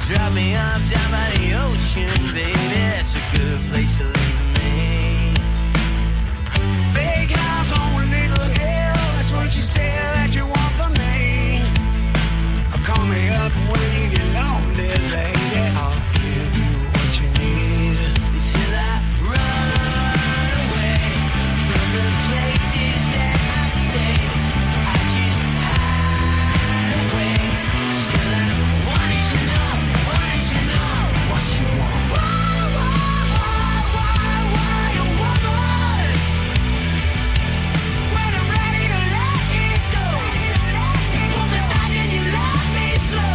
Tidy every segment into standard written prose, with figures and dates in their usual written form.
Drop me off down by the ocean, baby. That's a good place to leave me. Big house on a little hill, that's what you say that you want from me. Call me up when you get lonely, lady. I'll give you what you need until I run away from the places that I stay. I just hide away. Still I wanted to know what you want. Why you want more? When I'm ready to let it go, you pull me back and you love me slow.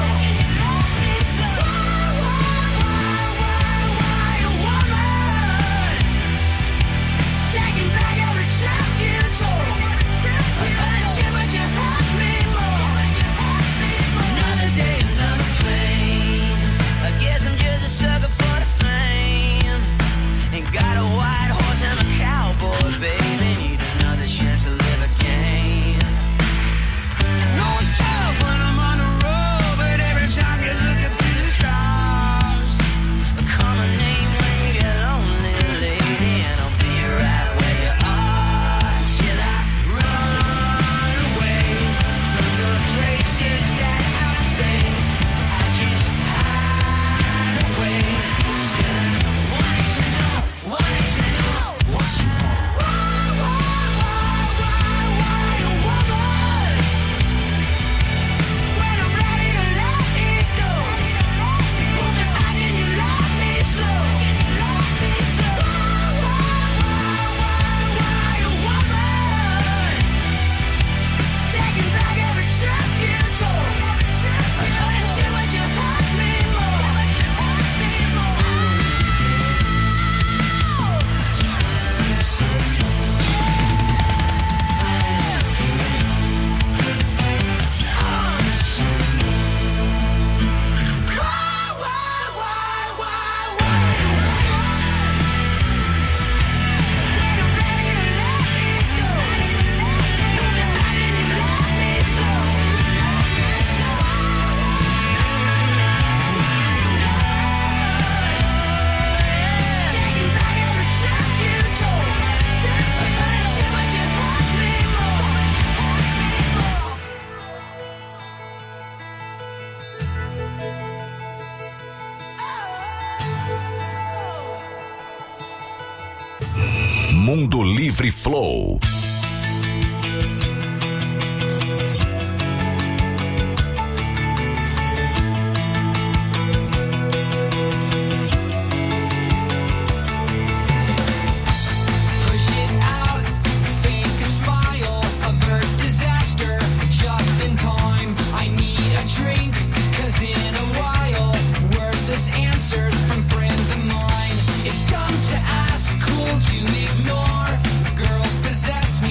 Why you want more? Taking back every step you took. But you hurt me more. Another day, another plane. I guess I'm just a sucker for the flame. Ain't got a white horse, I'm a cowboy, baby. Need another chance to live again. I know it's tough when I'm on the road, but every time you're looking through the stars, call my name when you get lonely, lady, and I'll be right where you are till I run away from the places that I stay. I just hide away. Still wanted to know what you want. Why you want more? When I'm ready to let it go, you pull me back and you love me slow. Why you want more? Taking back every step you took. But you hurt me more. Mundo Livre Flow. Push it out, fake a smile, avert disaster, just in time. I need a drink, 'cause in a while, worthless answers from friends of mine. It's dumb to ask, cool to ignore. Girls possess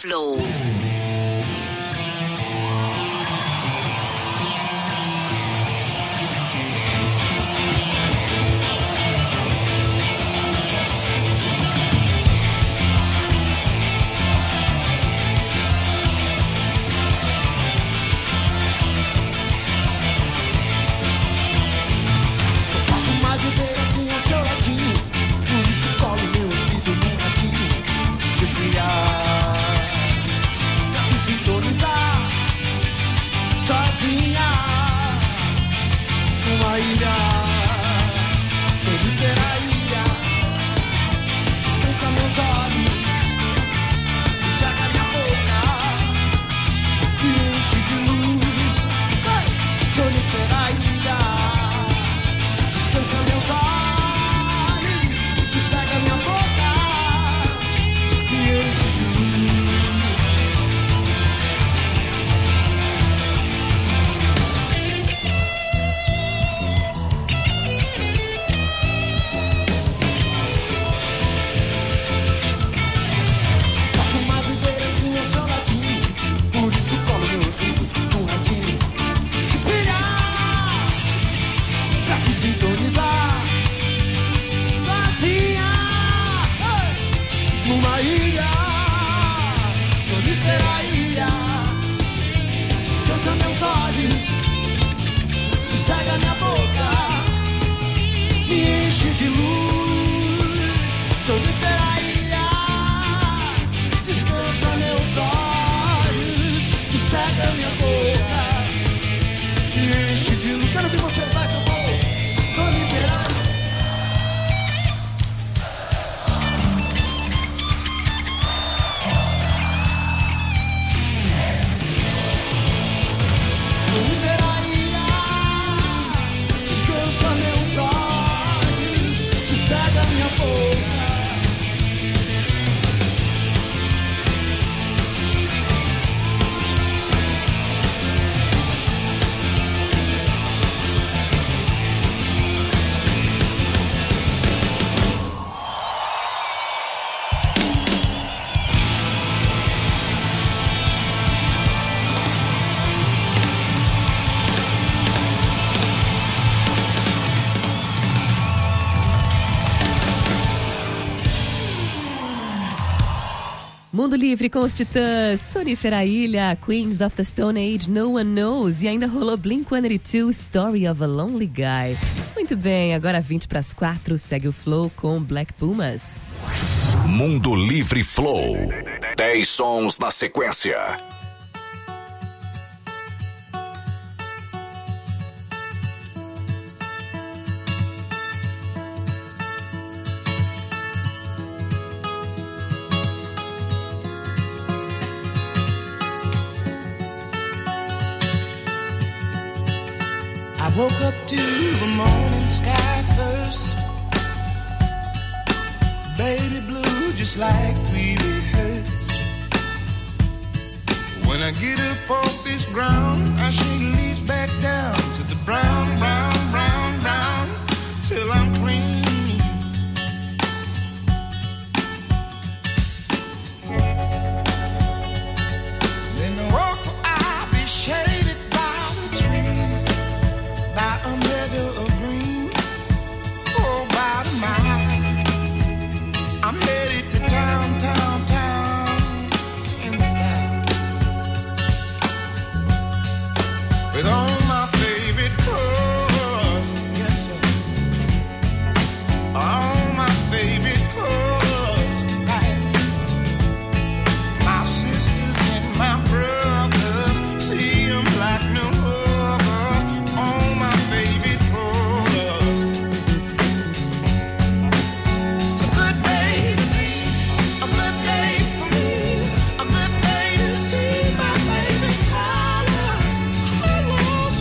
Flow. Mundo Livre com os Titãs, Sonífera Ilha, Queens of the Stone Age, No One Knows e ainda rolou Blink-182, Story of a Lonely Guy. Muito bem, agora 3:20, segue o Flow com Black Pumas. Mundo Livre Flow, 10 sons na sequência. I woke up to the morning sky first, baby blue just like we rehearsed. When I get up off this ground, I shake leaves back down to the brown, brown, brown, brown, till I'm clean. Then the walk I'll be shaded by the trees, by a meadow of green, oh, by the mile. I'm headed to town, town, town, in style, with all my favorite colors, yes sir, all my favorite colors, like my sisters and my brothers, see them like no other, all my favorite colors. It's a good day to me, a good day for me, a good day to see my favorite colors, colors.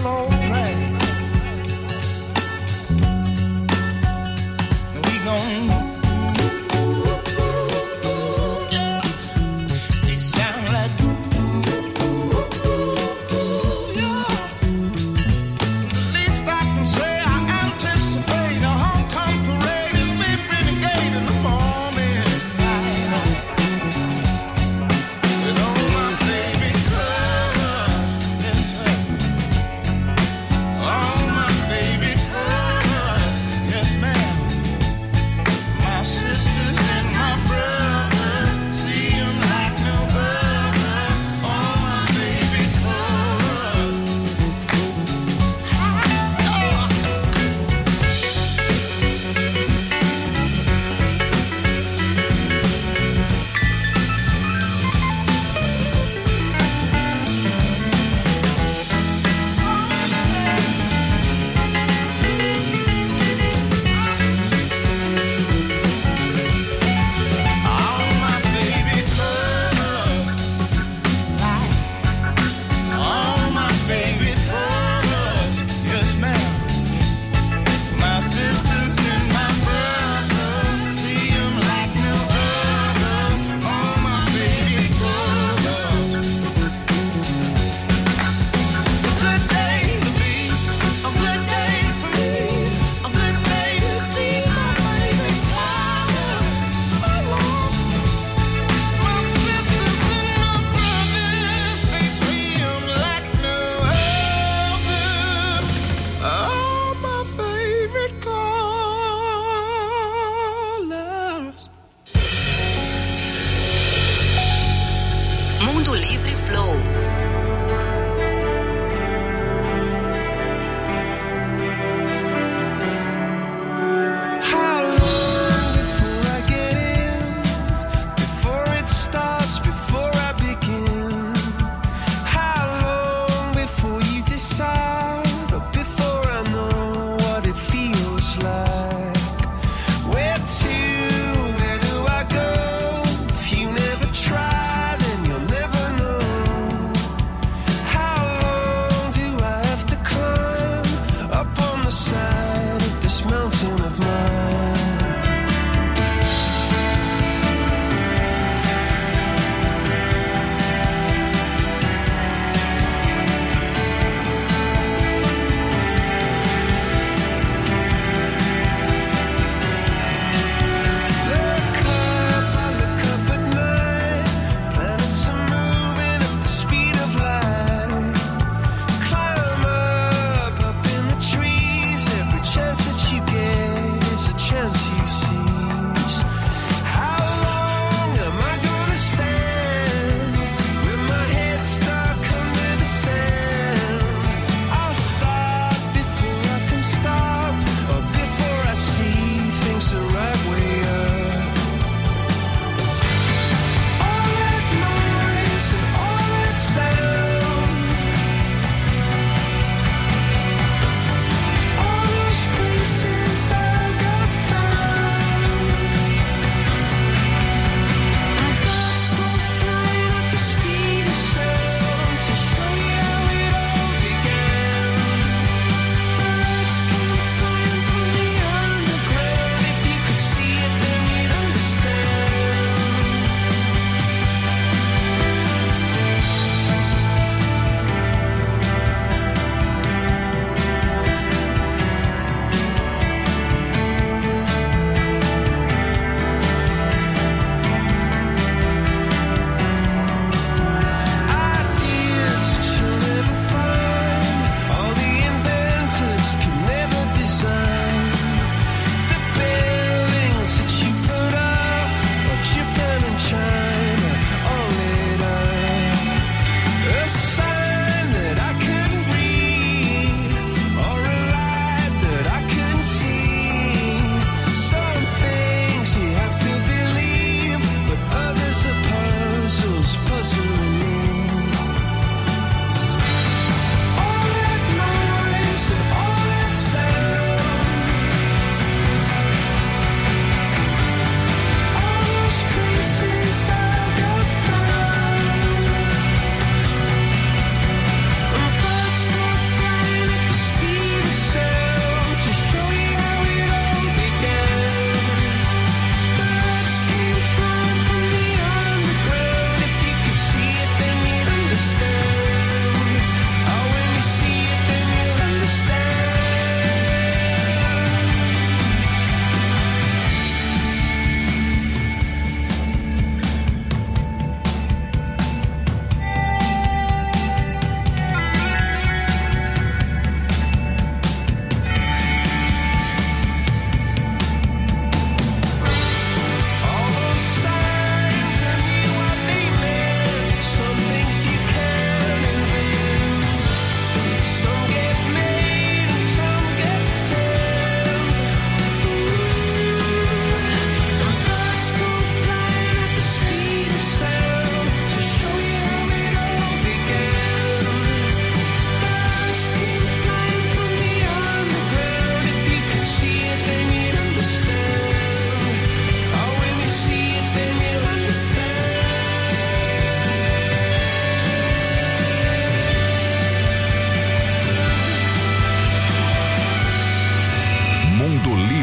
slow ride. We gon' yeah. They sound like yeah. The least I can say, I anticipate a homecoming parade as we renegade in the morning light. With all my baby colors,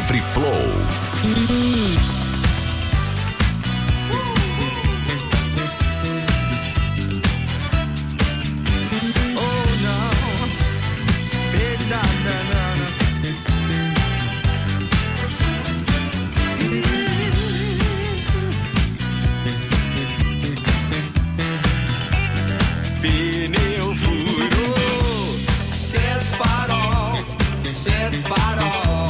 Livre Flow. Pneu furou, acende farol, acende farol.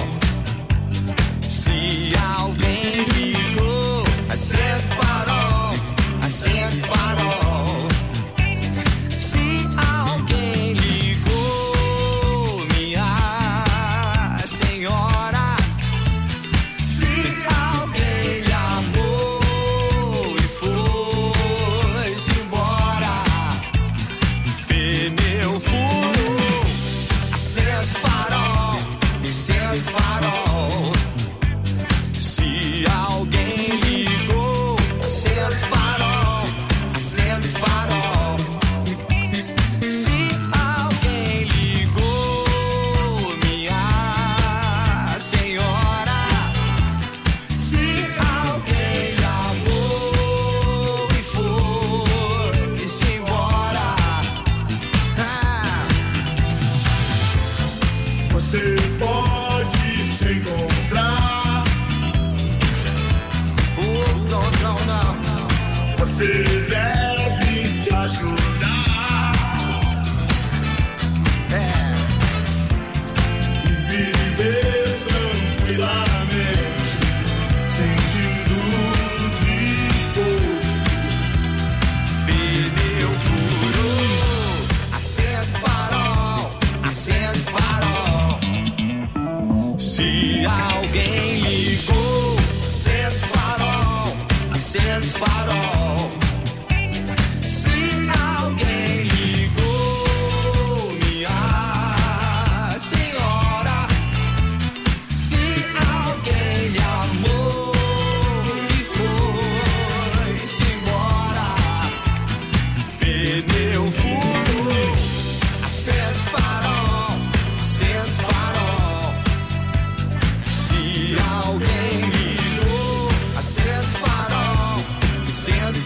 Se alguém ligou, acende farol, acende farol. Se alguém ligou, minha senhora. Se alguém lhe amou e foi-se embora. Pneu furou, acende farol, acende farol. Se alguém ligou, acende farol, acende farol. Se alguém ligou, minha senhora. Se alguém lhe amou e foi-se embora. Você pode se encontrar, Não, não, não. você deve se ajudar É. e viver tranquilamente, sentindo disposto. Pneu furou, acende farol, acende farol. Se alguém ligou, acende farol, acende farol. Se alguém ligou, minha senhora. Se alguém lhe amou e foi-se embora. Pneu furou, acende farol, acende farol. Se alguém ligou, acende farol, acende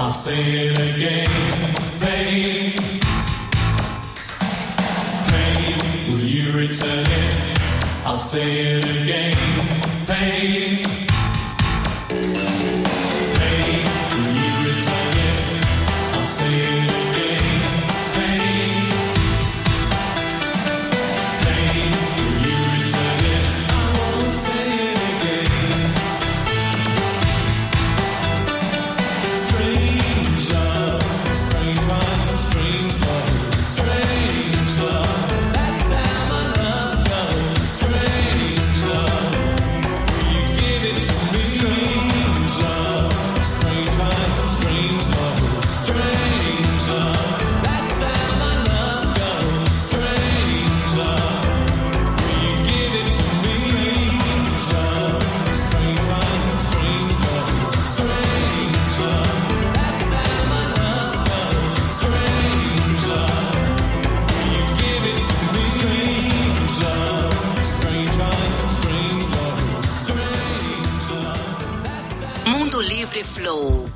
I'll say it again. Pain, pain, will you return it? I'll say it again. Pain, pain, will you return it? I'll say it again. Pain, pain, will you return it? I won't say it again. Strange love, strange minds and strange love. Strange love, that's how my love goes. Strange love, will you give it to me? Strange love, strange minds and strange love. Strange love, that's how my love goes. Strange love, will you give it to me? Strange love, strange minds and strange love. Strange love, that's how my love goes. Strange love, will you give it to me? Strange love, strange minds and strange love. Strange love, that's how. Mundo Livre Flow.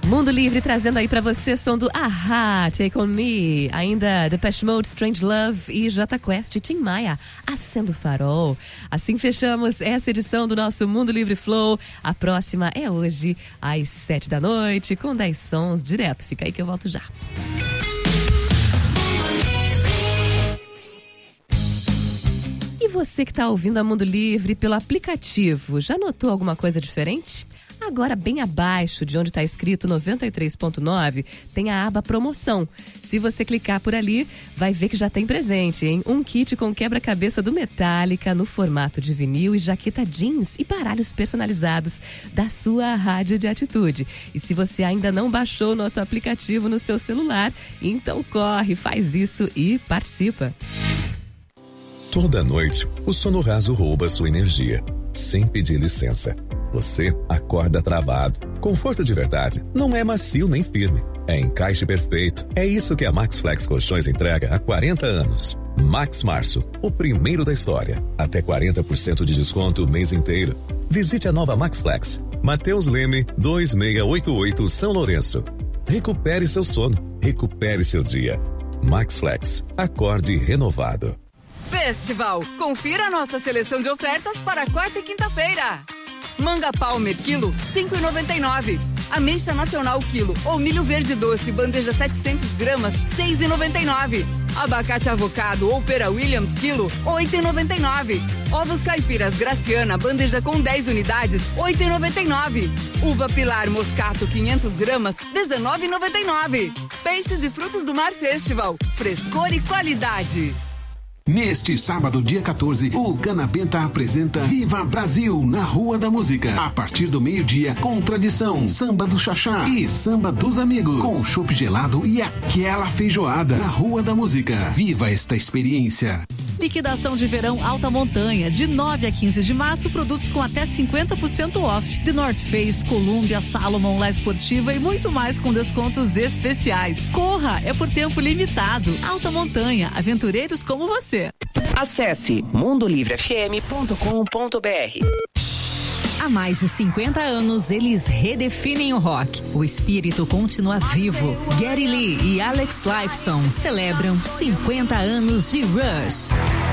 Mundo Livre trazendo aí pra você som do Aha, Take On Me, ainda Depeche Mode, Strange Love e Jota Quest e Tim Maia, Acendo o Farol. Assim fechamos essa edição do nosso Mundo Livre Flow. A próxima é hoje às 7 da noite com 10 sons direto. Fica aí que eu volto já. E você que está ouvindo a Mundo Livre pelo aplicativo, já notou alguma coisa diferente? Agora, bem abaixo de onde está escrito 93.9, tem a aba Promoção. Se você clicar por ali, vai ver que já tem presente, hein? Um kit com quebra-cabeça do Metallica no formato de vinil e jaqueta jeans e baralhos personalizados da sua rádio de atitude. E se você ainda não baixou o nosso aplicativo no seu celular, então corre, faz isso e participa. Toda noite, o sono raso rouba sua energia, sem pedir licença. Você acorda travado. Conforto de verdade não é macio nem firme. É encaixe perfeito. É isso que a MaxFlex Colchões entrega há 40 anos. Max Março, o primeiro da história. Até 40% de desconto o mês inteiro. Visite a nova MaxFlex. Mateus Leme, 2688 São Lourenço. Recupere seu sono. Recupere seu dia. MaxFlex. Acorde renovado. Festival. Confira a nossa seleção de ofertas para quarta e quinta-feira. Manga Palmer, quilo, R$ 5,99. Ameixa Nacional, quilo, ou milho verde doce, bandeja 700 gramas, R$ 6,99. Abacate avocado ou pera Williams, quilo, R$ 8,99. Ovos caipiras Graciana, bandeja com 10 unidades, R$ 8,99. Uva Pilar Moscato, 500 gramas, R$ 19,99. Peixes e frutos do mar Festival, frescor e qualidade. Neste sábado, dia 14, o Canabenta apresenta Viva Brasil na Rua da Música. A partir do meio-dia, com tradição, samba do Xaxá e samba dos amigos. Com chopp gelado e aquela feijoada na Rua da Música. Viva esta experiência. Liquidação de verão Alta Montanha, de 9 a 15 de março, produtos com até 50% off. The North Face, Columbia, Salomon, La Esportiva e muito mais com descontos especiais. Corra, é por tempo limitado. Alta Montanha, aventureiros como você. Acesse mundolivrefm.com.br. Há mais de 50 anos, eles redefinem o rock. O espírito continua vivo. Geddy Lee e Alex Lifeson celebram 50 anos de Rush.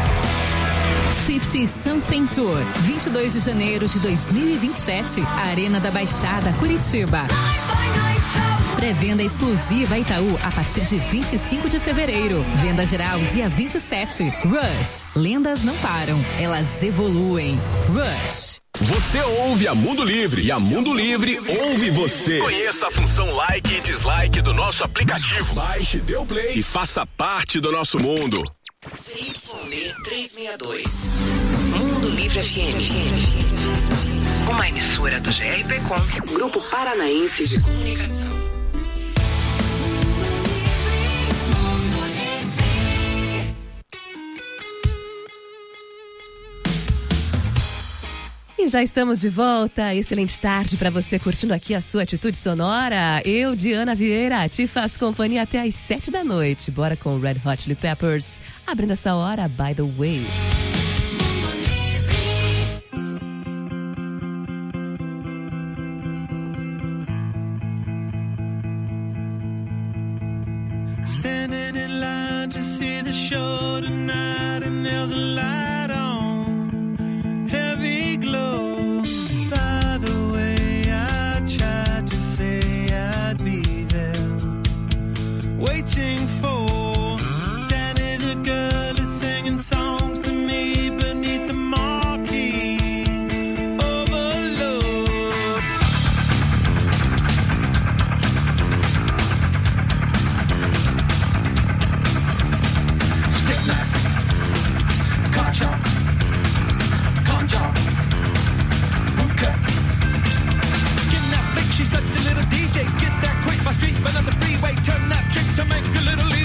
50 Something Tour, 22 de janeiro de 2027, Arena da Baixada, Curitiba. Pré-venda exclusiva Itaú a partir de 25 de fevereiro. Venda geral dia 27. Rush. Lendas não param, elas evoluem. Rush. Você ouve a Mundo Livre e a Mundo Livre ouve você. Conheça a função like e dislike do nosso aplicativo. Baixe, dê o play e faça parte do nosso mundo. CYD 362. Mundo Livre FM. Uma emissora do GRPcom, Grupo Paranaense de Comunicação. E já estamos de volta. Excelente tarde para você curtindo aqui a sua atitude sonora. Eu, Diana Vieira, te faço companhia até às 7 da noite. Bora com Red Hot Chili Peppers. Abrindo essa hora, By the Way. Standing in line to see the show tonight, and there's a light on, heavy glow. By the way, I tried to say I'd be there, waiting for Danny the girl is singing songs to me beneath the marquee. Overload. Stick knife, car chop, con job, okay. Skin that flick, she's such a little DJ. Get that quick, my street, but on the freeway. Turn that trick to make a little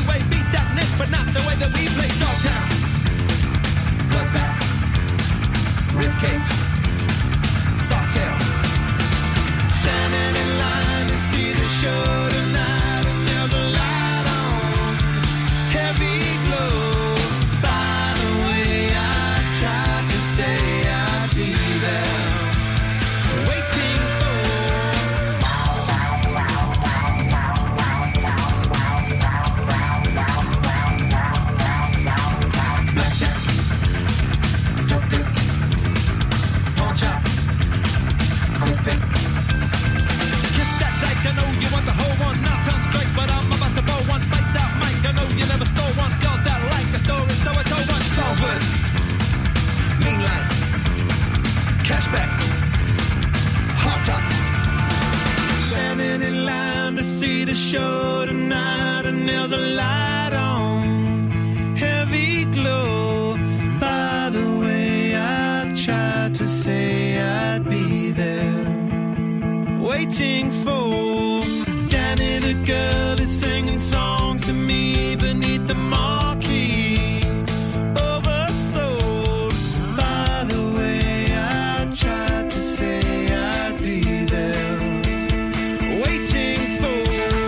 show tonight, and there's a light on, heavy glow. By the way, I tried to say I'd be there, waiting for Danny the girl is singing songs to me beneath the marquee. Oversold. By the way, I tried to say I'd be there, waiting for.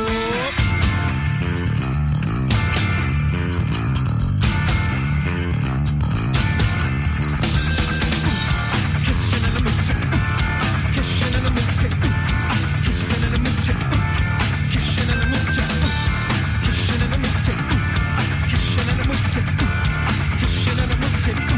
Kissing in the mood, kissing in the mood, kissing in the mood, kissing in the mood, kissing in the mood, kissing in the mood, kissing in the mood.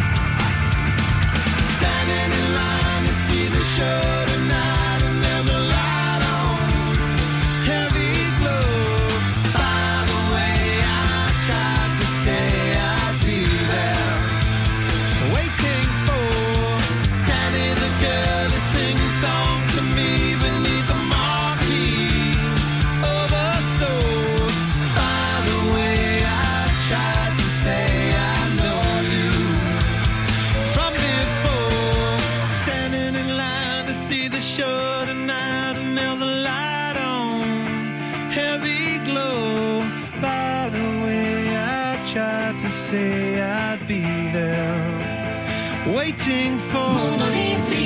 Standing in line to see the show tonight, and there's a light on, heavy glow. By the way, I tried to say I'd be there, waiting for Danny the girl is singing songs to me beneath the marquee. Oversold. By the way, I tried to say I know you from before. Standing in line to see the show tonight, and there's a light on, heavy glow. By the way, I tried to say I'd be there, waiting for. Mundo Livre.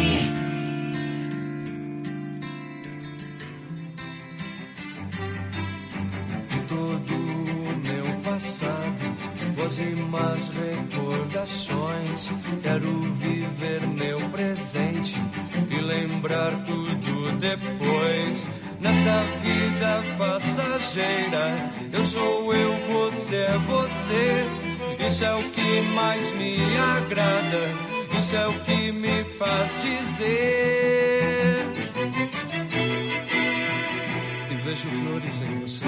De todo o meu passado, boas e más recordações. Quero viver meu presente e lembrar tudo depois. Nessa vida passageira, eu sou eu, você é você. Isso é o que mais me agrada, isso é o que me faz dizer. E vejo flores em você.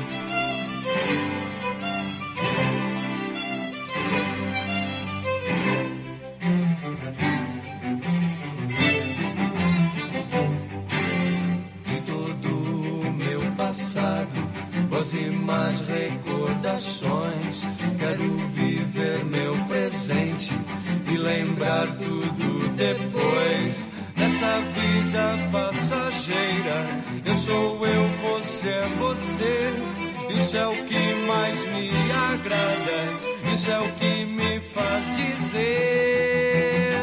De todo o meu passado, boas e más recordações. Quero viver meu presente e lembrar tudo depois. Nessa vida passageira, eu sou eu, você é você. Isso é o que mais me agrada, isso é o que me faz dizer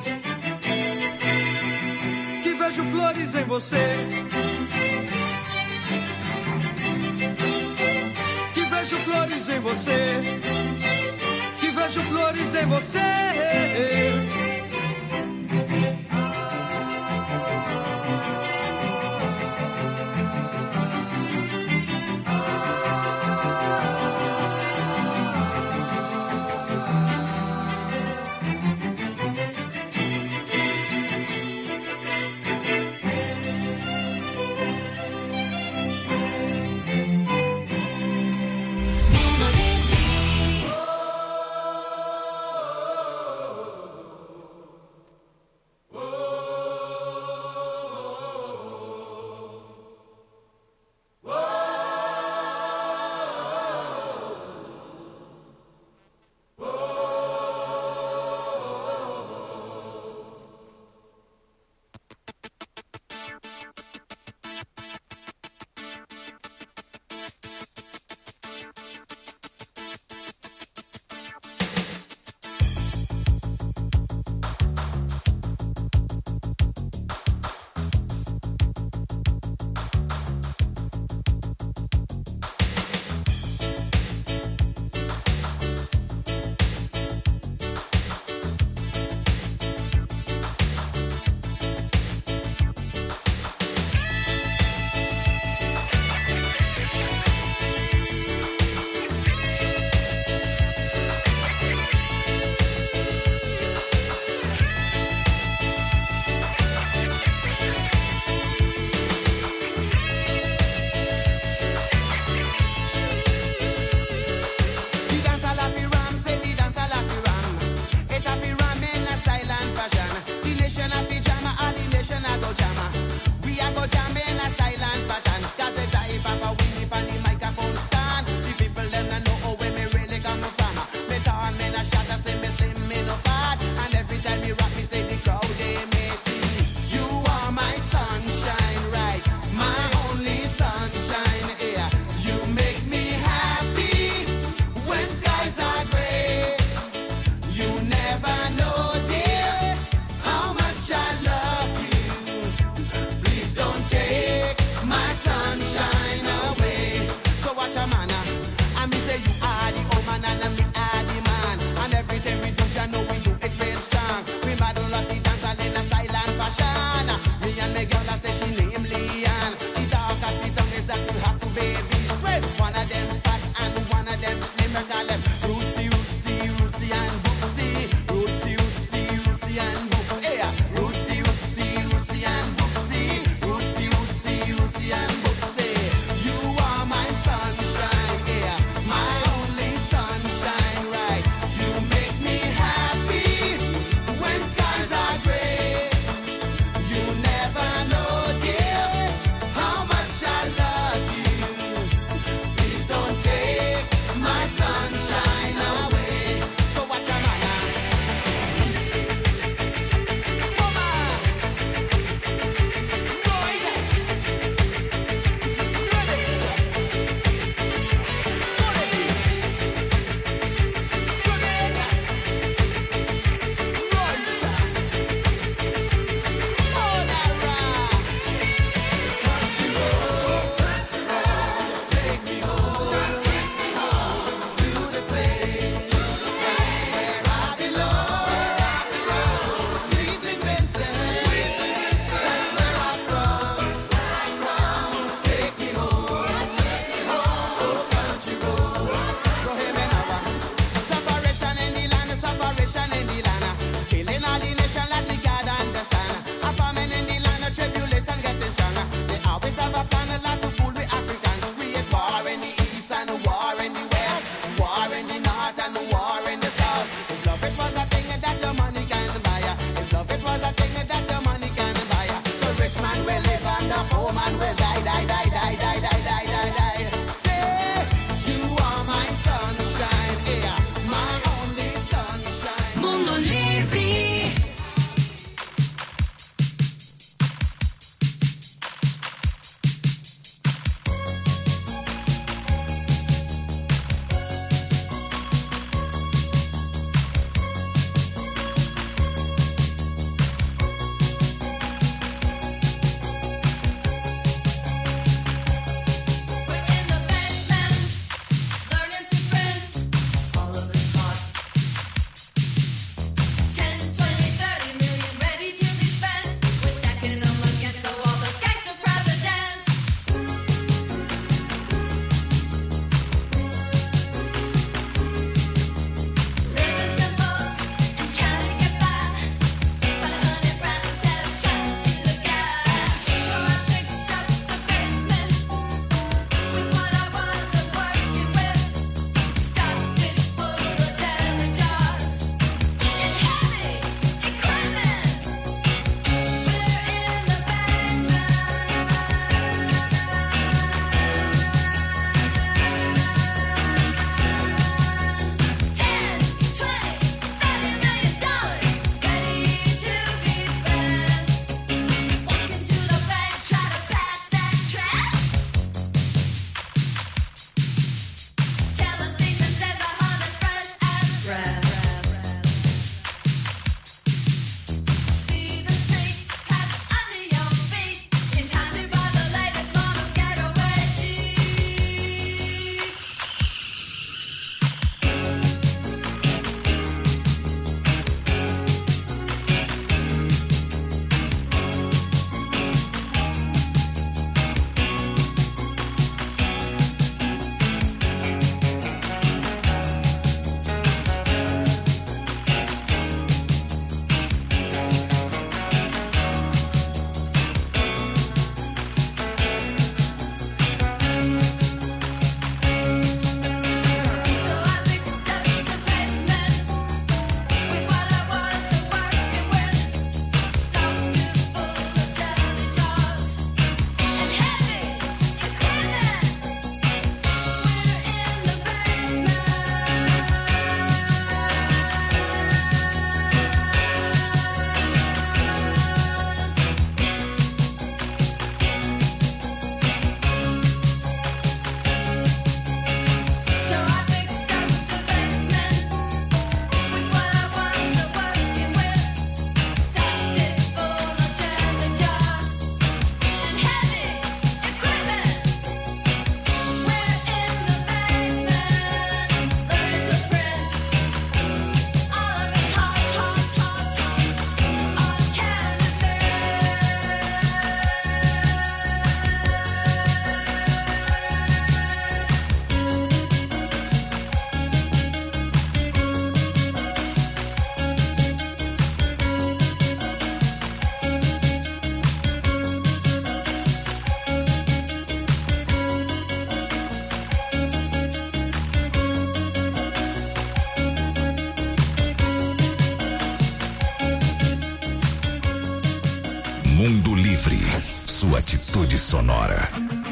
que vejo flores em você, que vejo flores em você, que vejo flores em você. Livre, sua atitude sonora.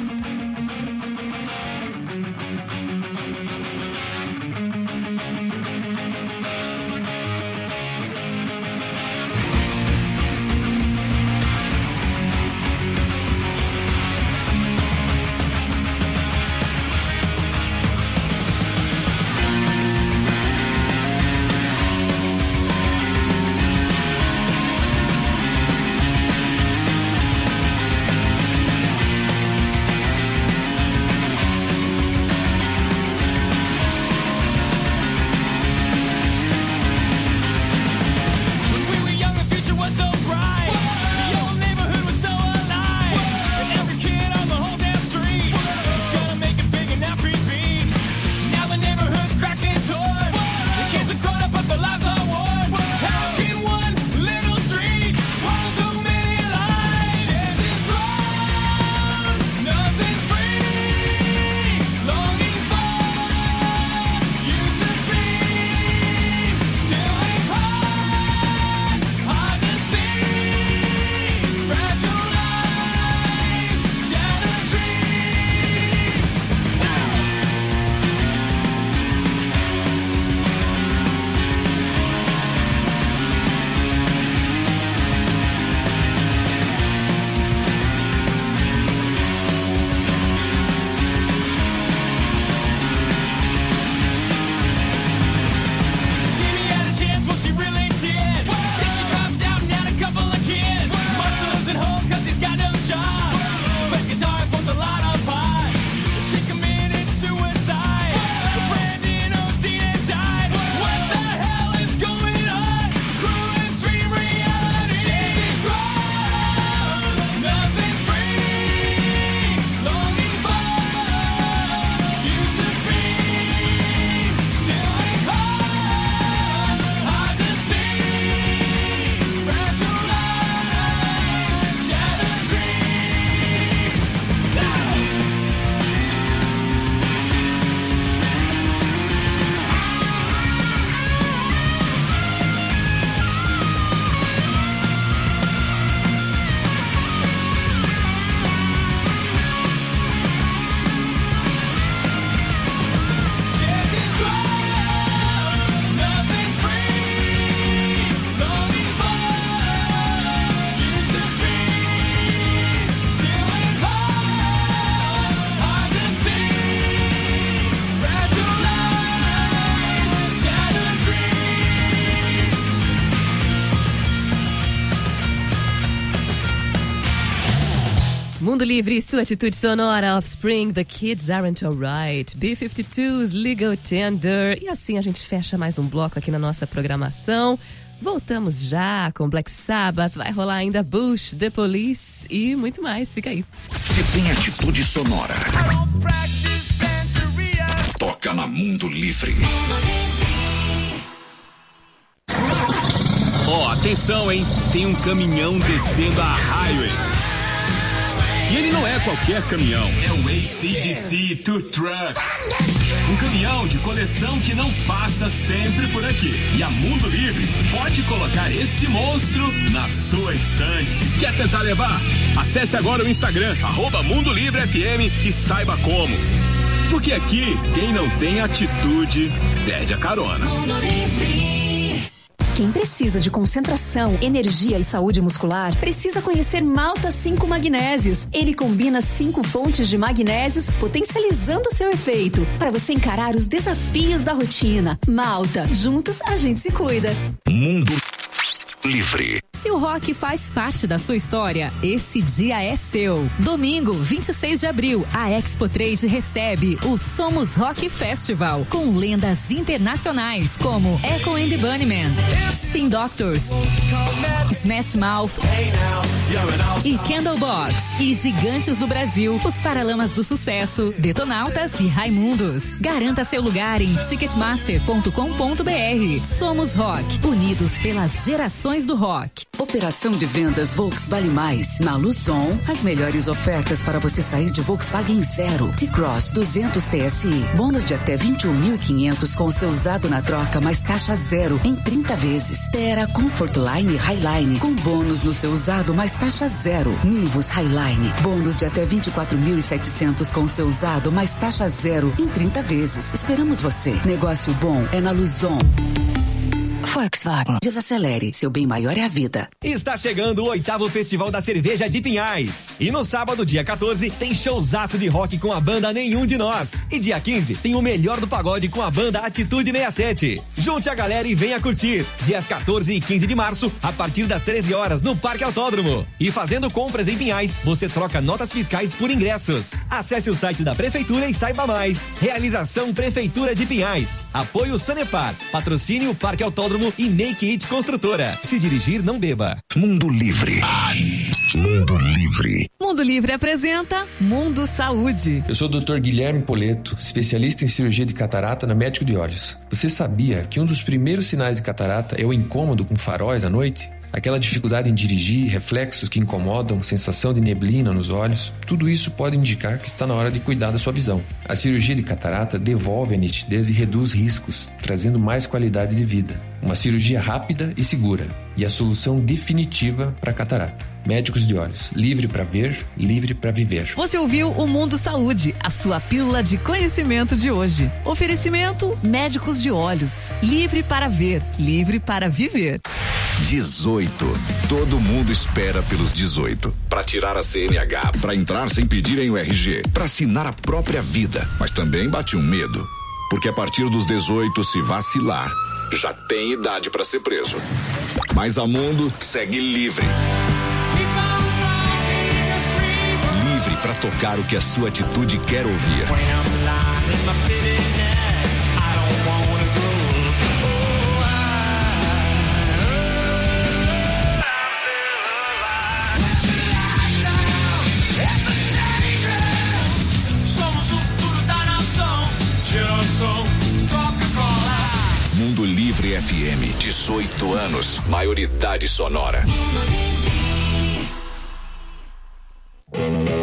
Mundo Livre, sua atitude sonora, Offspring, The Kids Aren't Alright, B-52s, Legal Tender. E assim a gente fecha mais um bloco aqui na nossa programação. Voltamos já com Black Sabbath, vai rolar ainda Bush, The Police e muito mais. Fica aí. Se tem atitude sonora, toca na Mundo Livre. Ó, atenção, hein? Tem um caminhão descendo a highway. E ele não é qualquer caminhão, é o AC/DC Tour Truck. Um caminhão de coleção que não passa sempre por aqui. E a Mundo Livre pode colocar esse monstro na sua estante. Quer tentar levar? Acesse agora o Instagram, @MundoLivreFM e saiba como. Porque aqui, quem não tem atitude, perde a carona. Mundo Livre. Quem precisa de concentração, energia e saúde muscular, precisa conhecer Malta 5 Magnésios. Ele combina 5 fontes de magnésios, potencializando seu efeito, para você encarar os desafios da rotina. Malta, juntos a gente se cuida. Mundo Livre. Se o rock faz parte da sua história, esse dia é seu. Domingo, 26 de abril, a Expo Trade recebe o Somos Rock Festival, com lendas internacionais como Echo and the Bunnymen, Spin Doctors, Smash Mouth e Candlebox, e gigantes do Brasil, os Paralamas do Sucesso, Detonautas e Raimundos. Garanta seu lugar em ticketmaster.com.br. Somos Rock, unidos pelas gerações emoções do rock. Operação de vendas Volks Vale Mais. Na Luzon, as melhores ofertas para você sair de Volkswagen Zero. T-Cross 200 TSI. Bônus de até 21.500 com o seu usado na troca, mais taxa zero em 30 vezes. Terra Comfortline Highline com bônus no seu usado, mais taxa zero. Nivus Highline. Bônus de até 24.700 com o seu usado, mais taxa zero em 30 vezes. Esperamos você. Negócio bom é na Luzon. Volkswagen. Desacelere. Seu bem maior é a vida. Está chegando o 8º Festival da Cerveja de Pinhais. E no sábado, dia 14, tem showzaço de rock com a banda Nenhum de Nós. E dia 15, tem o melhor do pagode com a banda Atitude 67. Junte a galera e venha curtir. Dias 14 e 15 de março, a partir das 13 horas, no Parque Autódromo. E fazendo compras em Pinhais, você troca notas fiscais por ingressos. Acesse o site da Prefeitura e saiba mais. Realização Prefeitura de Pinhais. Apoio Sanepar. Patrocínio Parque Autódromo e Make It Construtora. Se dirigir, não beba. Mundo Livre. Mundo Livre. Mundo Livre apresenta Mundo Saúde. Eu sou o Dr. Guilherme Poleto, especialista em cirurgia de catarata na Médico de Olhos. Você sabia que um dos primeiros sinais de catarata é o incômodo com faróis à noite? Aquela dificuldade em dirigir, reflexos que incomodam, sensação de neblina nos olhos, tudo isso pode indicar que está na hora de cuidar da sua visão. A cirurgia de catarata devolve a nitidez e reduz riscos, trazendo mais qualidade de vida. Uma cirurgia rápida e segura, e a solução definitiva para a catarata. Médicos de Olhos, livre para ver, livre para viver. Você ouviu o Mundo Saúde, a sua pílula de conhecimento de hoje. Oferecimento Médicos de Olhos, livre para ver, livre para viver. 18. Todo mundo espera pelos 18. Para tirar a CNH, para entrar sem pedirem o RG, para assinar a própria vida. Mas também bate um medo. Porque a partir dos 18, se vacilar, já tem idade para ser preso. Mas a Mundo segue livre. Livre para tocar o que a sua atitude quer ouvir. Mundo Livre FM, 18 anos, maioridade sonora.